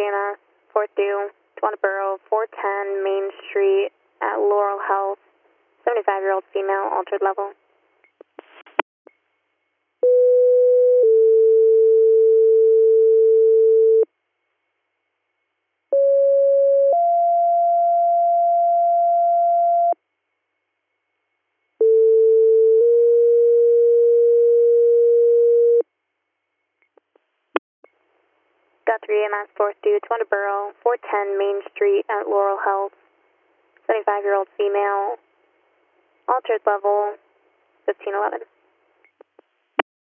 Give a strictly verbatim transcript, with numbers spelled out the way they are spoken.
three M S, fourth due, Twanaboro, four ten Main Street at Laurel Health, seventy-five-year-old female, altered level. Got three M S, fourth due, Twanaboro, four ten Main Street at Laurel Health, seventy-five-year-old female, altered level, fifteen eleven.